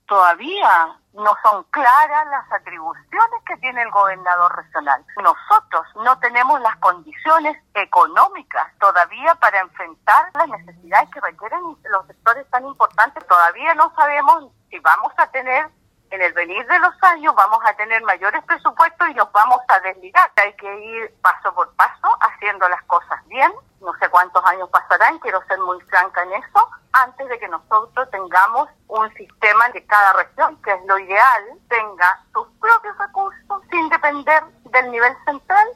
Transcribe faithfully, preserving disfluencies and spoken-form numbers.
todavía no son claras las atribuciones que tiene el gobernador regional. Nosotros no tenemos las condiciones económicas todavía para enfrentar las necesidades que requieren los sectores tan importantes. Todavía no sabemos si vamos a tener, en el venir de los años, vamos a tener mayores presupuestos y nos vamos a desligar. Hay que ir paso por paso haciendo las cosas bien. No sé cuántos años pasarán, quiero ser muy franca en eso, antes de que nosotros tengamos un sistema de cada región, que es lo ideal, tenga sus propios recursos sin depender del nivel central